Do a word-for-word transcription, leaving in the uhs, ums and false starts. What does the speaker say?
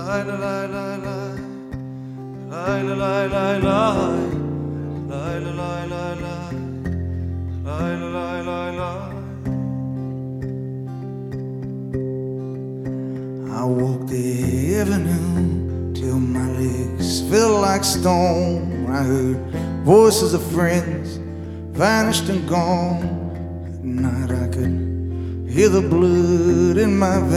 la la la la la la la la la la la la la la la la. I walked the avenue till my legs felt like stone. I heard voices of friends vanished and gone. At night I could hear the blood in my veins.